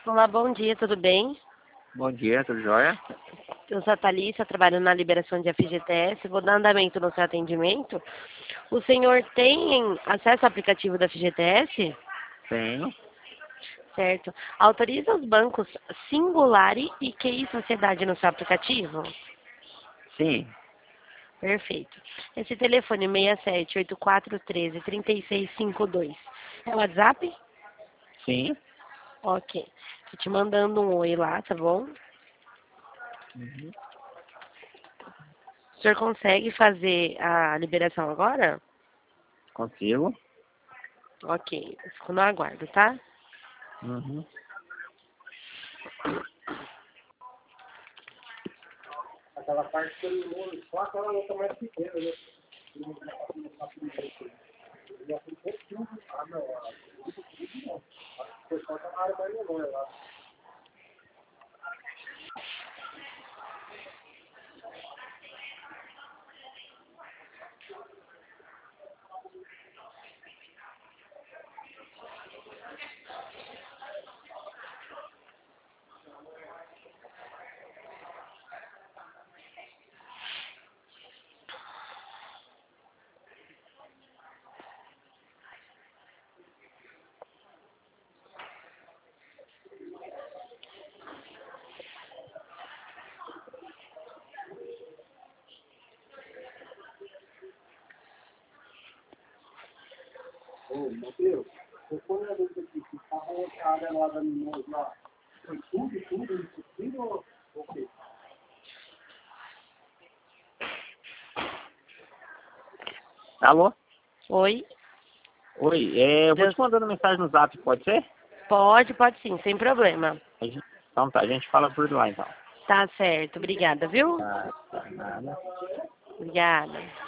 Olá, bom dia, tudo bem? Bom dia, tudo jóia? Eu sou a Thalissa, trabalho na liberação de FGTS, vou dar andamento no seu atendimento. O senhor tem acesso ao aplicativo da FGTS? Tenho. Certo. Autoriza os bancos Singulari e QI Sociedade no seu aplicativo? Sim. Perfeito. Esse telefone 6784133652 é o WhatsApp? Sim. Ok. Tô te mandando um oi lá, tá bom? Uhum. O senhor consegue fazer a liberação agora? Consigo. Ok, eu fico no aguardo, tá? Uhum. Aquela parte que ele muda, só aquela outra mais pequena, né? Ah, não. O pessoal tá na área mais menor lá. Ô, Matheus, você foi a dúvida aqui, se tá roçada lá da Mimoso lá, foi tudo impossível ou o quê? Alô? Oi? Oi, eu vou Deus... te mandando mensagem no Zap, pode ser? Pode sim, sem problema. Então tá, a gente fala por lá então. Tá certo, obrigada, viu? Nada. Obrigada.